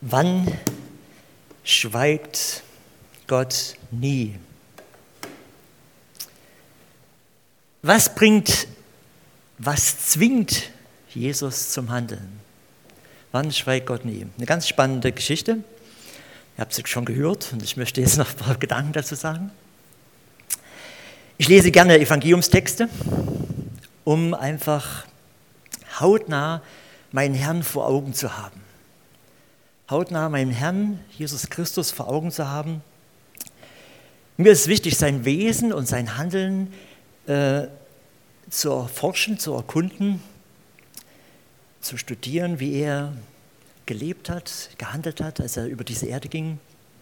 Wann schweigt Gott nie? Was zwingt Jesus zum Handeln? Wann schweigt Gott nie? Eine ganz spannende Geschichte. Ihr habt sie schon gehört und ich möchte jetzt noch ein paar Gedanken dazu sagen. Ich lese gerne Evangeliumstexte, um einfach hautnah meinen Herrn vor Augen zu haben. Hautnah meinen Herrn, Jesus Christus, vor Augen zu haben. Mir ist wichtig, sein Wesen und sein Handeln zu erforschen, zu erkunden, zu studieren, wie er gelebt hat, gehandelt hat, als er über diese Erde ging,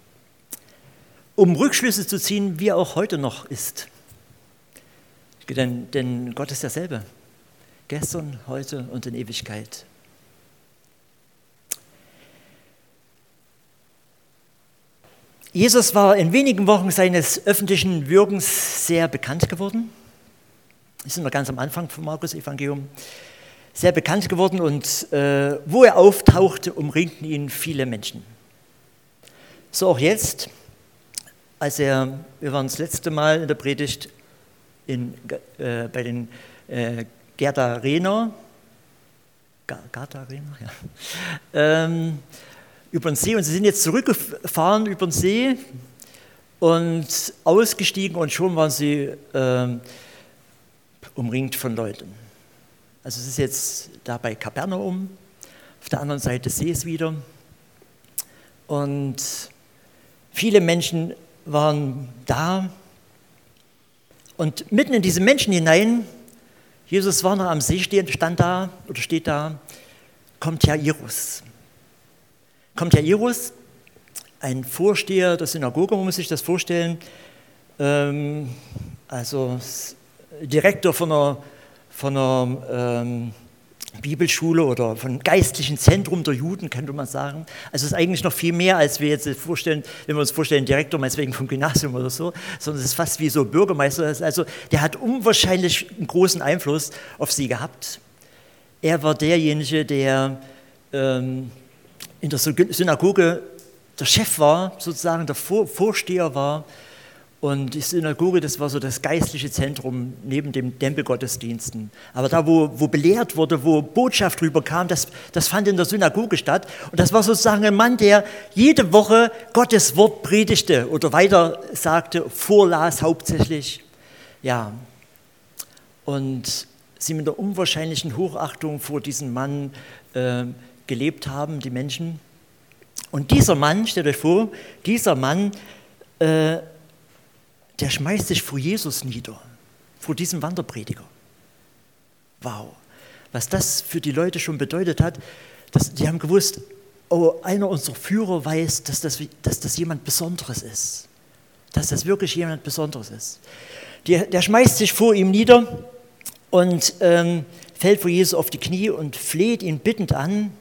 um Rückschlüsse zu ziehen, wie er auch heute noch ist. Denn Gott ist derselbe, gestern, heute und in Ewigkeit. Jesus war in wenigen Wochen seines öffentlichen Wirkens sehr bekannt geworden. Wir sind noch ganz am Anfang vom Markus-Evangelium. Sehr bekannt geworden und wo er auftauchte, umringten ihn viele Menschen. So auch jetzt, wir waren das letzte Mal in der Predigt bei den Gadarener, über den See, und sie sind jetzt zurückgefahren über den See und ausgestiegen und schon waren sie umringt von Leuten. Also es ist jetzt da bei Kapernaum, auf der anderen Seite des Sees wieder, und viele Menschen waren da und mitten in diese Menschen hinein, Jesus war noch am See steht da, kommt Jairus. Ein Vorsteher der Synagoge, man muss sich das vorstellen, also Direktor von einer Bibelschule oder von einem geistlichen Zentrum der Juden, könnte man sagen. Also es ist eigentlich noch viel mehr, als wir jetzt vorstellen, wenn wir uns vorstellen, Direktor meinetwegen vom Gymnasium oder so, sondern es ist fast wie so Bürgermeister. Also der hat unwahrscheinlich einen großen Einfluss auf sie gehabt. Er war derjenige, der in der Synagoge der Chef war, sozusagen der Vorsteher war. Und die Synagoge, das war so das geistliche Zentrum neben dem Tempelgottesdiensten. Aber da, wo belehrt wurde, wo Botschaft rüberkam, das fand in der Synagoge statt. Und das war sozusagen ein Mann, der jede Woche Gottes Wort predigte oder weiter sagte, vorlas hauptsächlich. Ja. Und sie mit der unwahrscheinlichen Hochachtung vor diesem Mann gelebt haben, die Menschen. Und dieser Mann, stellt euch vor, der schmeißt sich vor Jesus nieder, vor diesem Wanderprediger. Wow, was das für die Leute schon bedeutet hat, die haben gewusst, oh, einer unserer Führer weiß, dass das jemand Besonderes ist, dass das wirklich jemand Besonderes ist. Der schmeißt sich vor ihm nieder und fällt vor Jesus auf die Knie und fleht ihn bittend an.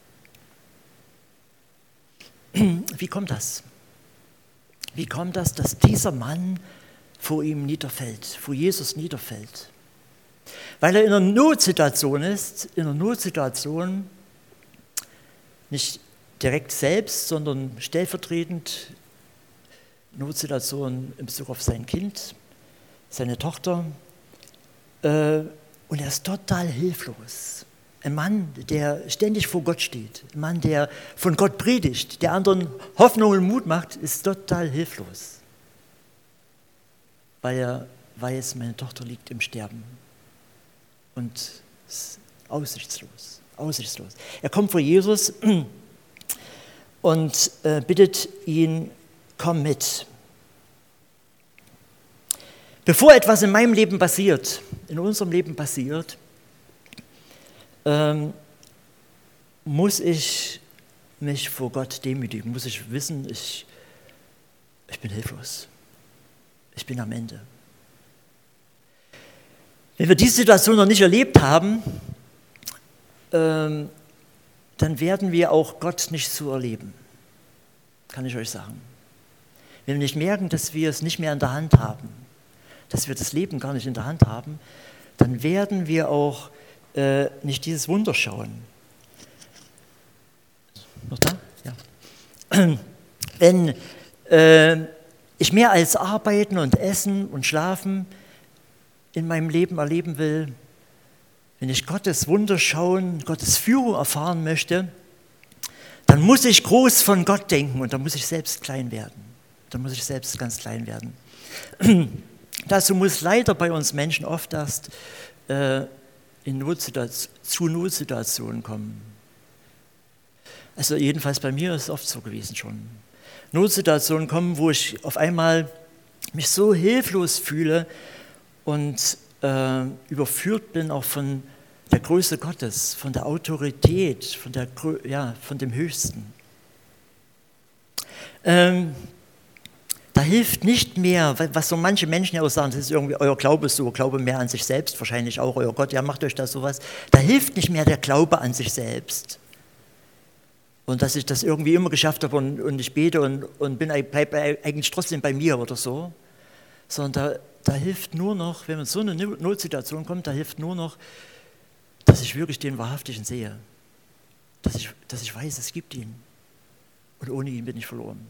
Wie kommt das? Wie kommt das, dass dieser Mann vor ihm niederfällt, vor Jesus niederfällt? Weil er in einer Notsituation ist, nicht direkt selbst, sondern stellvertretend, Notsituation in Bezug auf sein Kind, seine Tochter, und er ist total hilflos. Ein Mann, der ständig vor Gott steht, ein Mann, der von Gott predigt, der anderen Hoffnung und Mut macht, ist total hilflos. Weil er weiß, meine Tochter liegt im Sterben und ist aussichtslos. Er kommt vor Jesus und bittet ihn, komm mit. Bevor etwas in meinem Leben passiert, in unserem Leben passiert, muss ich mich vor Gott demütigen, muss ich wissen, ich bin hilflos. Ich bin am Ende. Wenn wir diese Situation noch nicht erlebt haben, dann werden wir auch Gott nicht so erleben. Kann ich euch sagen. Wenn wir nicht merken, dass wir es nicht mehr in der Hand haben, dass wir das Leben gar nicht in der Hand haben, dann werden wir auch nicht dieses Wunder schauen. Noch da? Ja. wenn ich mehr als Arbeiten und Essen und Schlafen in meinem Leben erleben will, wenn ich Gottes Wunder schauen, Gottes Führung erfahren möchte, dann muss ich groß von Gott denken und dann muss ich selbst klein werden. Dann muss ich selbst ganz klein werden. Dazu muss leider bei uns Menschen oft erst zu Notsituationen kommen. Also jedenfalls bei mir ist es oft so gewesen schon. Notsituationen kommen, wo ich auf einmal mich so hilflos fühle und überführt bin auch von der Größe Gottes, von der Autorität, von dem Höchsten. Da hilft nicht mehr, was so manche Menschen ja auch sagen, das ist irgendwie euer Glaube ist so, Glaube mehr an sich selbst, wahrscheinlich auch euer Gott, ja macht euch das sowas. Da hilft nicht mehr der Glaube an sich selbst. Und dass ich das irgendwie immer geschafft habe und ich bete und bleibe eigentlich trotzdem bei mir oder so. Sondern da hilft nur noch, wenn man in so eine Notsituation kommt, da hilft nur noch, dass ich wirklich den Wahrhaftigen sehe. Dass ich weiß, es gibt ihn. Und ohne ihn bin ich verloren.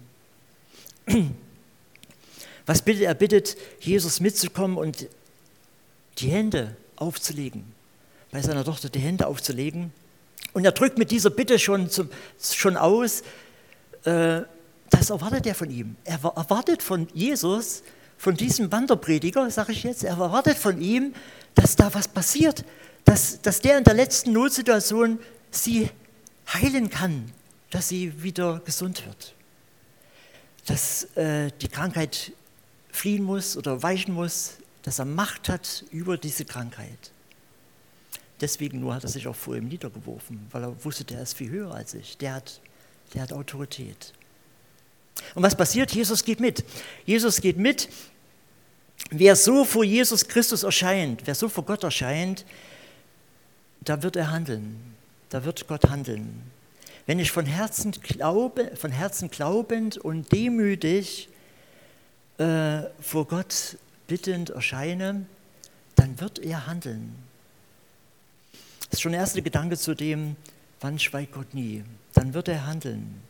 Was bittet er? Bittet, Jesus mitzukommen und die Hände aufzulegen. Bei seiner Tochter die Hände aufzulegen. Und er drückt mit dieser Bitte schon aus, das erwartet er von ihm. Er erwartet von Jesus, von diesem Wanderprediger, sage ich jetzt, er erwartet von ihm, dass da was passiert, dass der in der letzten Notsituation sie heilen kann, dass sie wieder gesund wird. Dass die Krankheit fliehen muss oder weichen muss, dass er Macht hat über diese Krankheit. Deswegen nur hat er sich auch vor ihm niedergeworfen, weil er wusste, der ist viel höher als ich, der hat Autorität. Und was passiert? Jesus geht mit. Jesus geht mit. Wer so vor Jesus Christus erscheint, wer so vor Gott erscheint, da wird er handeln. Da wird Gott handeln. Wenn ich von Herzen glaubend und demütig vor Gott bittend erscheine, dann wird er handeln. Das ist schon der erste Gedanke zu dem, wann schweigt Gott nie? Dann wird er handeln.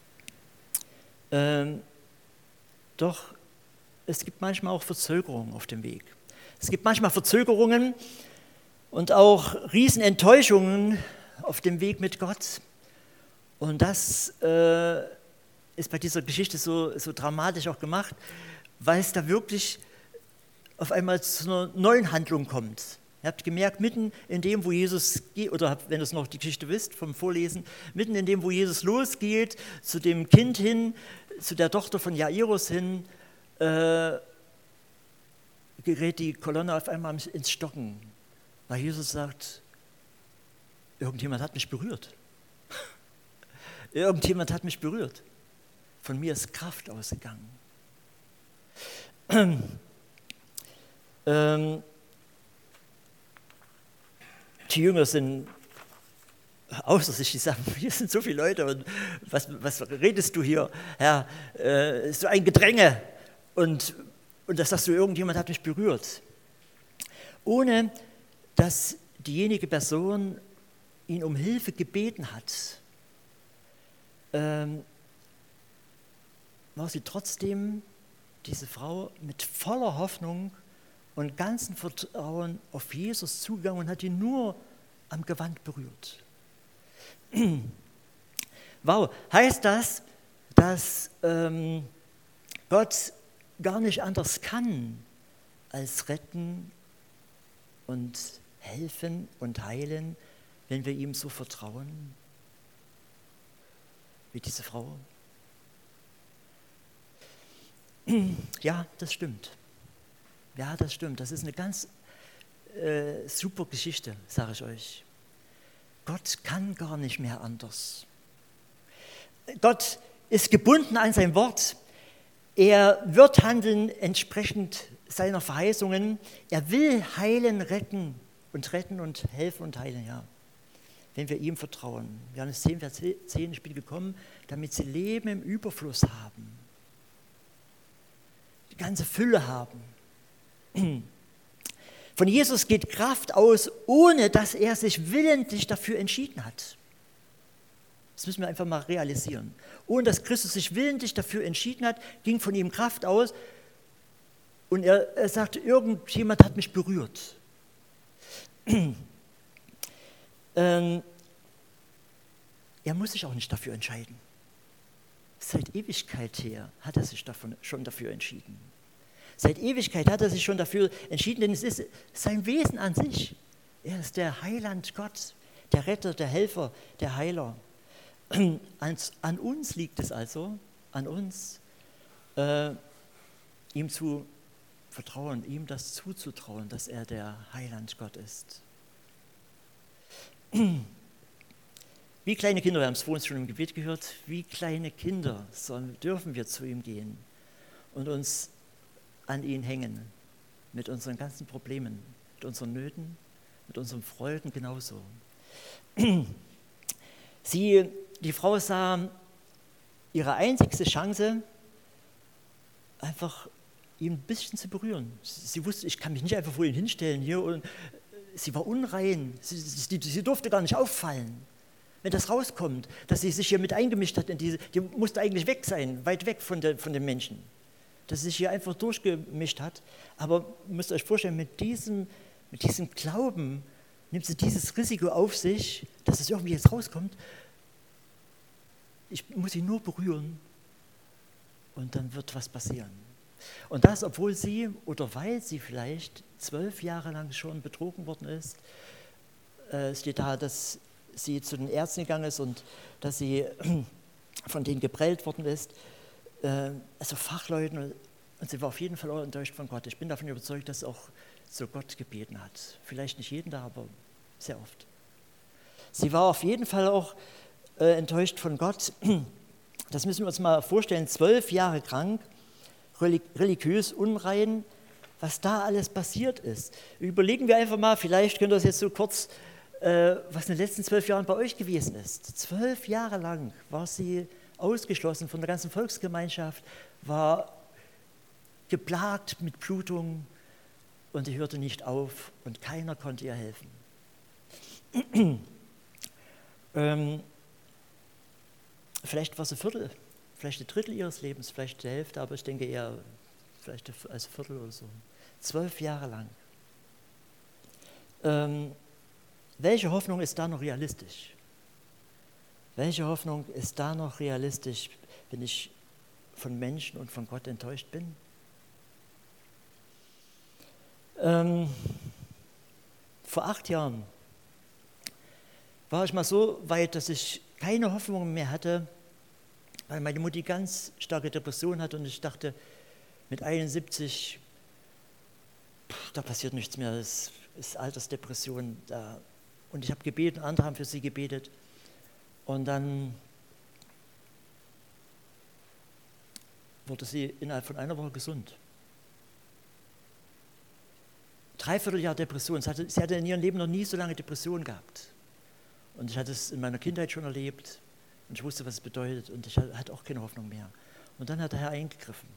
Doch es gibt manchmal auch Verzögerungen auf dem Weg. Es gibt manchmal Verzögerungen und auch Riesenenttäuschungen auf dem Weg mit Gott. Und das ist bei dieser Geschichte so dramatisch auch gemacht, weil es da wirklich auf einmal zu einer neuen Handlung kommt. Ihr habt gemerkt, mitten in dem, wo Jesus geht, oder wenn ihr es noch die Geschichte wisst vom Vorlesen, mitten in dem, wo Jesus losgeht, zu dem Kind hin, zu der Tochter von Jairus hin, gerät die Kolonne auf einmal ins Stocken, weil Jesus sagt, irgendjemand hat mich berührt. Irgendjemand hat mich berührt. Von mir ist Kraft ausgegangen. Die Jünger sind außer sich, die sagen, hier sind so viele Leute und was redest du hier, Herr? So ein Gedränge und das sagst du, irgendjemand hat mich berührt. Ohne dass diejenige Person ihn um Hilfe gebeten hat, war sie trotzdem, diese Frau, mit voller Hoffnung und ganzem Vertrauen auf Jesus zugegangen und hat ihn nur am Gewand berührt. Wow, heißt das, dass Gott gar nicht anders kann, als retten und helfen und heilen, wenn wir ihm so vertrauen, wie diese Frau? Ja, das stimmt. Ja, das stimmt. Das ist eine ganz super Geschichte, sage ich euch. Gott kann gar nicht mehr anders. Gott ist gebunden an sein Wort. Er wird handeln entsprechend seiner Verheißungen. Er will heilen, retten und helfen und heilen, ja. Wenn wir ihm vertrauen. Johannes 10, Vers 10, ich bin gekommen, damit sie Leben im Überfluss haben. Die ganze Fülle haben. Von Jesus geht Kraft aus, ohne dass er sich willentlich dafür entschieden hat. Das müssen wir einfach mal realisieren. Ohne dass Christus sich willentlich dafür entschieden hat, ging von ihm Kraft aus und er sagte, irgendjemand hat mich berührt. Er muss sich auch nicht dafür entscheiden. Seit Ewigkeit her hat er sich schon dafür entschieden. Seit Ewigkeit hat er sich schon dafür entschieden, denn es ist sein Wesen an sich. Er ist der Heiland Gott, der Retter, der Helfer, der Heiler. An uns liegt es also, an uns, ihm zu vertrauen, ihm das zuzutrauen, dass er der Heiland Gott ist. Wie kleine Kinder, wir haben es vorhin schon im Gebet gehört, wie kleine Kinder dürfen wir zu ihm gehen und uns an ihn hängen, mit unseren ganzen Problemen, mit unseren Nöten, mit unseren Freuden genauso. Die Frau sah ihre einzigste Chance, einfach ihn ein bisschen zu berühren. Sie wusste, ich kann mich nicht einfach vor ihn hinstellen hier und sie war unrein, sie durfte gar nicht auffallen. Wenn das rauskommt, dass sie sich hier mit eingemischt hat, die musste eigentlich weg sein, weit weg von den Menschen. Dass sie sich hier einfach durchgemischt hat. Aber ihr müsst euch vorstellen, mit diesem Glauben nimmt sie dieses Risiko auf sich, dass es irgendwie jetzt rauskommt. Ich muss sie nur berühren und dann wird was passieren. Und das, obwohl sie oder weil sie vielleicht 12 Jahre lang schon betrogen worden ist. Es steht da, dass sie zu den Ärzten gegangen ist und dass sie von denen geprellt worden ist. Also Fachleuten, und sie war auf jeden Fall auch enttäuscht von Gott. Ich bin davon überzeugt, dass sie auch zu Gott gebeten hat. Vielleicht nicht jeden Tag, aber sehr oft. Sie war auf jeden Fall auch enttäuscht von Gott. Das müssen wir uns mal vorstellen, 12 Jahre krank, religiös unrein, was da alles passiert ist. Überlegen wir einfach mal, vielleicht könnt ihr das jetzt so kurz, was in den letzten 12 Jahren bei euch gewesen ist. 12 Jahre lang war sie ausgeschlossen von der ganzen Volksgemeinschaft, war geplagt mit Blutung und sie hörte nicht auf und keiner konnte ihr helfen. Vielleicht war es vielleicht ein Drittel ihres Lebens, vielleicht die Hälfte, aber ich denke eher vielleicht als Viertel oder so. 12 Jahre lang. Welche Hoffnung ist da noch realistisch? Welche Hoffnung ist da noch realistisch, wenn ich von Menschen und von Gott enttäuscht bin? Vor 8 Jahren war ich mal so weit, dass ich keine Hoffnung mehr hatte, weil meine Mutti ganz starke Depression hatte und ich dachte, mit 71, da passiert nichts mehr, das ist Altersdepression. Und ich habe gebeten, andere haben für sie gebetet. Und dann wurde sie innerhalb von einer Woche gesund. 3/4 Jahr Depression. Sie hatte in ihrem Leben noch nie so lange Depression gehabt. Und ich hatte es in meiner Kindheit schon erlebt und ich wusste, was es bedeutet und ich hatte auch keine Hoffnung mehr. Und dann hat der Herr eingegriffen.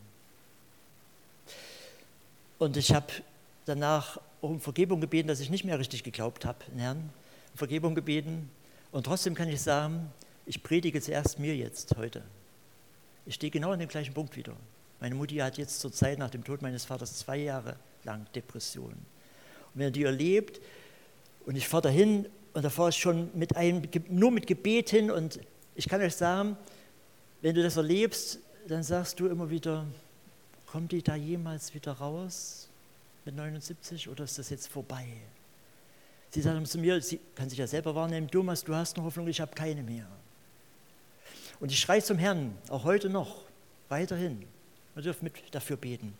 Und ich habe danach auch um Vergebung gebeten, dass ich nicht mehr richtig geglaubt habe, den Herrn. Um Vergebung gebeten. Und trotzdem kann ich sagen, ich predige zuerst mir jetzt heute. Ich stehe genau an dem gleichen Punkt wieder. Meine Mutti hat jetzt zur Zeit nach dem Tod meines Vaters 2 Jahre lang Depression. Und wenn er die erlebt und ich fahre dahin und da fahre ich schon nur mit Gebet hin und ich kann euch sagen, wenn du das erlebst, dann sagst du immer wieder, kommt die da jemals wieder raus mit 79 oder ist das jetzt vorbei? Sie sagen zu mir, sie kann sich ja selber wahrnehmen, Thomas, du hast eine Hoffnung, ich habe keine mehr. Und ich schreie zum Herrn, auch heute noch, weiterhin. Wir dürfen mit dafür beten.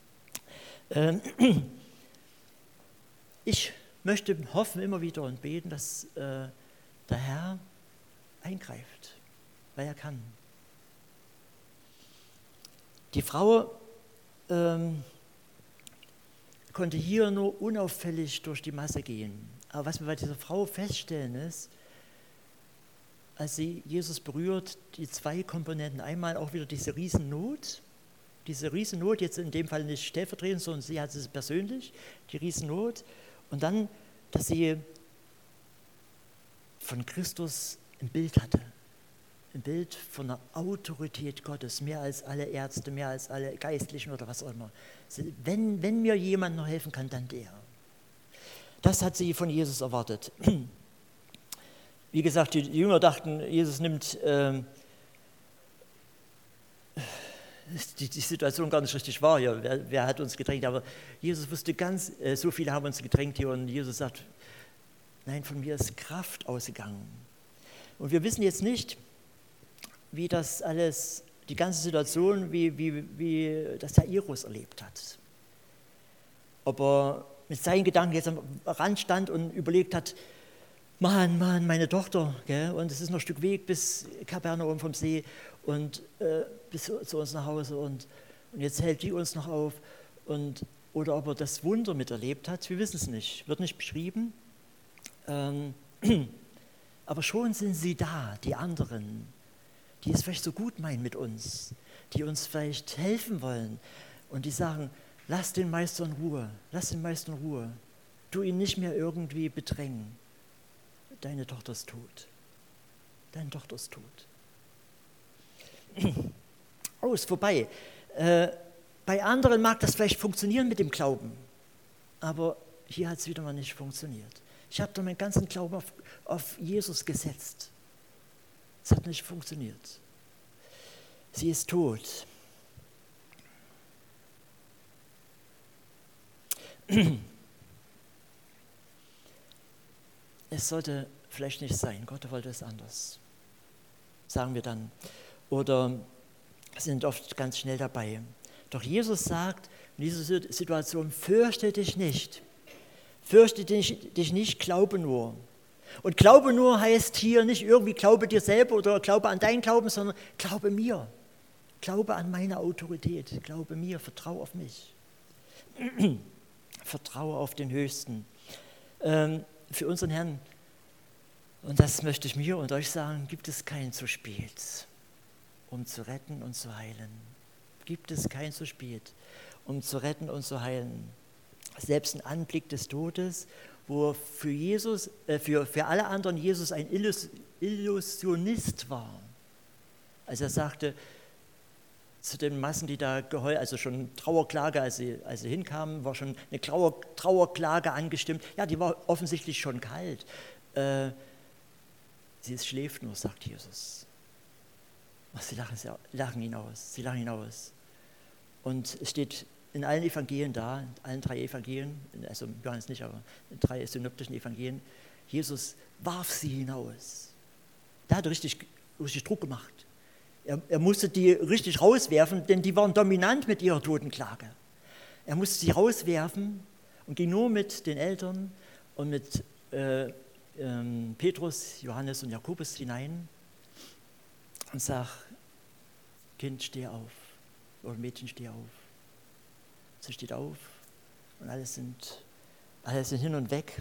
Ich möchte hoffen immer wieder und beten, dass der Herr eingreift, weil er kann. Die Frau konnte hier nur unauffällig durch die Masse gehen. Aber was wir bei dieser Frau feststellen ist, als sie Jesus berührt, die 2 Komponenten. Einmal auch wieder diese Riesennot, jetzt in dem Fall nicht stellvertretend, sondern sie hat es persönlich, die Riesennot. Und dann, dass sie von Christus ein Bild hatte. ein Bild von der Autorität Gottes, mehr als alle Ärzte, mehr als alle Geistlichen oder was auch immer. Wenn mir jemand noch helfen kann, dann der. Das hat sie von Jesus erwartet. Wie gesagt, die Jünger dachten, Jesus nimmt die Situation gar nicht richtig wahr hier. Wer hat uns gedrängt? Aber Jesus wusste so viele haben uns gedrängt hier und Jesus sagt, nein, von mir ist Kraft ausgegangen. Und wir wissen jetzt nicht, wie das alles, die ganze Situation, wie das Jairus erlebt hat. Ob er mit seinen Gedanken jetzt am Rand stand und überlegt hat, Mann, meine Tochter, gell? Und es ist noch ein Stück Weg bis Kapernaum vom See und bis zu uns nach Hause und jetzt hält die uns noch auf. Oder ob er das Wunder miterlebt hat, wir wissen es nicht, wird nicht beschrieben. Aber schon sind sie da, die anderen, die es vielleicht so gut meinen mit uns, die uns vielleicht helfen wollen und die sagen, lass den Meister in Ruhe, tu ihn nicht mehr irgendwie bedrängen. Deine Tochter ist tot. Deine Tochter ist tot. Ist vorbei. Bei anderen mag das vielleicht funktionieren mit dem Glauben, aber hier hat es wieder mal nicht funktioniert. Ich habe da meinen ganzen Glauben auf Jesus gesetzt. Es hat nicht funktioniert. Sie ist tot. Es sollte vielleicht nicht sein. Gott wollte es anders. Sagen wir dann. Oder sind oft ganz schnell dabei. Doch Jesus sagt in dieser Situation, fürchte dich nicht. Fürchte dich nicht, glaube nur. Und glaube nur heißt hier nicht irgendwie glaube dir selber oder glaube an deinen Glauben, sondern glaube mir. Glaube an meine Autorität. Glaube mir, vertraue auf mich. Vertraue auf den Höchsten. Für unseren Herrn, und das möchte ich mir und euch sagen, gibt es kein zu spät, um zu retten und zu heilen. Gibt es kein zu spät, um zu retten und zu heilen. Selbst ein Anblick des Todes, wo für alle anderen Jesus ein Illusionist war. Als er sagte zu den Massen, die da geheult, also schon Trauerklage, als sie hinkamen, war schon eine Trauerklage angestimmt. Ja, die war offensichtlich schon kalt. Sie schläft nur, sagt Jesus. Ach, sie lachen ihn aus. Und es steht in allen Evangelien da, in allen 3 Evangelien, also Johannes nicht, aber in 3 synoptischen Evangelien, Jesus warf sie hinaus. Da hat er richtig Druck gemacht. Er musste die richtig rauswerfen, denn die waren dominant mit ihrer Totenklage. Er musste sie rauswerfen und ging nur mit den Eltern und mit Petrus, Johannes und Jakobus hinein und sagt, Kind, steh auf, oder Mädchen, steh auf. Sie steht auf und alle sind hin und weg.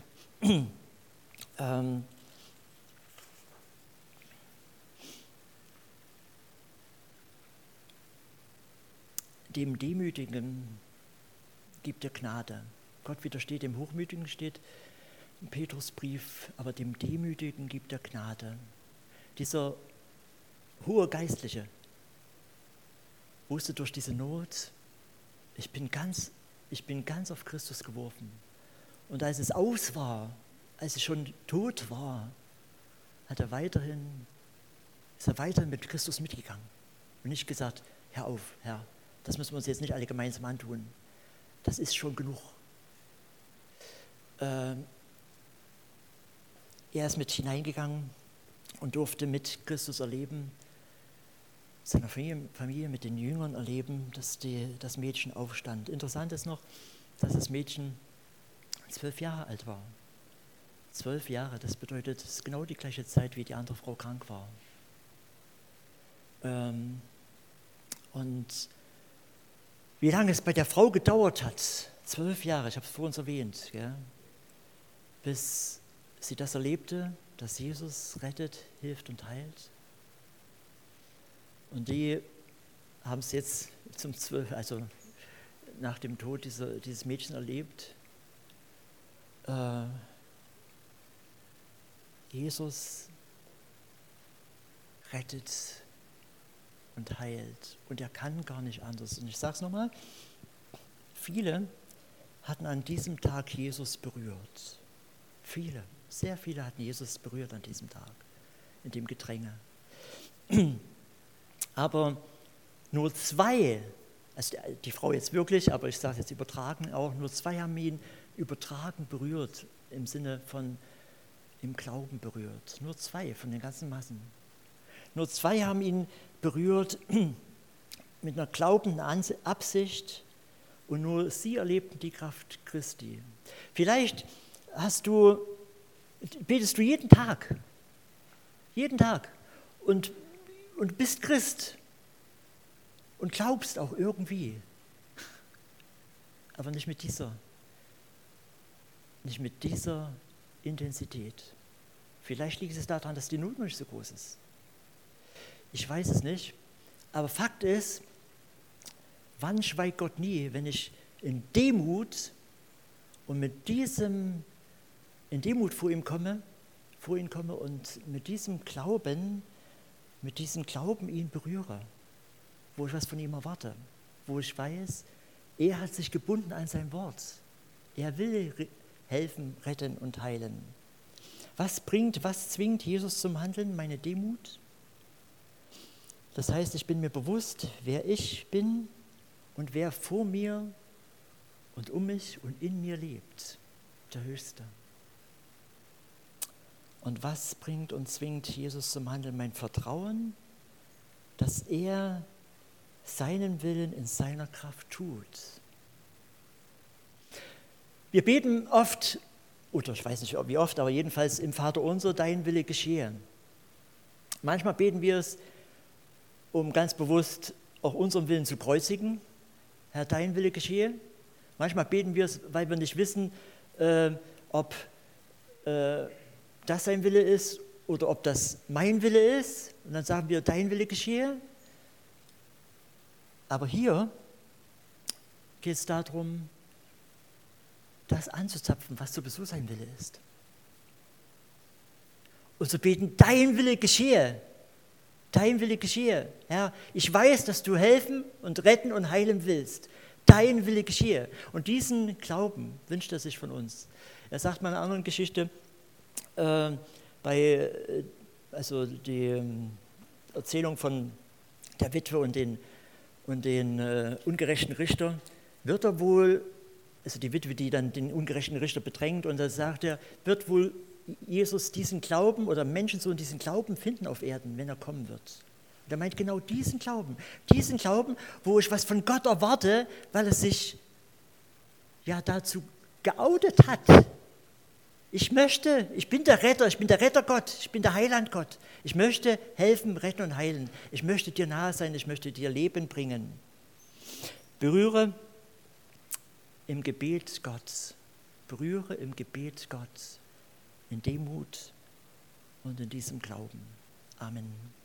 Dem Demütigen gibt er Gnade. Gott widersteht dem Hochmütigen, steht im Petrusbrief, aber dem Demütigen gibt er Gnade. Dieser hohe Geistliche wusste durch diese Not, ich bin ganz auf Christus geworfen. Und als es aus war, als ich schon tot war, ist er weiterhin mit Christus mitgegangen. Und nicht gesagt, hör auf, Herr, das müssen wir uns jetzt nicht alle gemeinsam antun. Das ist schon genug. Er ist mit hineingegangen und durfte mit Christus erleben, seiner Familie mit den Jüngern erleben, dass das Mädchen aufstand. Interessant ist noch, dass das Mädchen 12 Jahre alt war. 12 Jahre, das bedeutet, es ist genau die gleiche Zeit, wie die andere Frau krank war. Und wie lange es bei der Frau gedauert hat, 12 Jahre, ich habe es vor uns erwähnt, gell, bis sie das erlebte, dass Jesus rettet, hilft und heilt. Und die haben es jetzt also nach dem Tod dieses Mädchens erlebt. Jesus rettet und heilt. Und er kann gar nicht anders. Und ich sage es nochmal, viele hatten an diesem Tag Jesus berührt. Viele, sehr viele hatten Jesus berührt an diesem Tag, in dem Gedränge. Aber nur 2, also die Frau jetzt wirklich, aber ich sage es jetzt übertragen auch, nur 2 haben ihn übertragen berührt, im Sinne von im Glauben berührt. Nur 2 von den ganzen Massen. Nur 2 haben ihn berührt mit einer glaubenden Absicht und nur sie erlebten die Kraft Christi. Vielleicht betest du jeden Tag und bist Christ und glaubst auch irgendwie, aber nicht mit dieser Intensität. Vielleicht liegt es daran, dass die Not nicht so groß ist. Ich weiß es nicht, aber Fakt ist, wann schweigt Gott nie, wenn ich in Demut und in Demut vor ihn komme und mit diesem Glauben ihn berühre, wo ich was von ihm erwarte, wo ich weiß, er hat sich gebunden an sein Wort. Er will helfen, retten und heilen. Was zwingt Jesus zum Handeln? Meine Demut. Das heißt, ich bin mir bewusst, wer ich bin und wer vor mir und um mich und in mir lebt, der Höchste. Und was bringt und zwingt Jesus zum Handeln? Mein Vertrauen, dass er seinen Willen in seiner Kraft tut. Wir beten oft, oder ich weiß nicht wie oft, aber jedenfalls im Vaterunser, dein Wille geschehe. Manchmal beten wir es, um ganz bewusst auch unseren Willen zu kreuzigen. Herr, dein Wille geschehe. Manchmal beten wir es, weil wir nicht wissen, ob das sein Wille ist oder ob das mein Wille ist. Und dann sagen wir, dein Wille geschehe. Aber hier geht es darum, das anzuzapfen, was sowieso sein Wille ist. Und zu beten, dein Wille geschehe. Dein Wille geschehe. Herr, ich weiß, dass du helfen und retten und heilen willst. Dein Wille geschehe. Und diesen Glauben wünscht er sich von uns. Er sagt mal in einer anderen Geschichte, die Erzählung von der Witwe und den ungerechten Richter, wird er wohl, also die Witwe, die dann den ungerechten Richter bedrängt, und da sagt er, wird wohl Jesus diesen Glauben oder Menschensohn diesen Glauben finden auf Erden, wenn er kommen wird. Und er meint genau diesen Glauben, wo ich was von Gott erwarte, weil er sich ja dazu geoutet hat. Ich bin der Retter Gott, ich bin der Heiland Gott. Ich möchte helfen, retten und heilen. Ich möchte dir nahe sein, ich möchte dir Leben bringen. Berühre im Gebet Gott, in Demut und in diesem Glauben. Amen.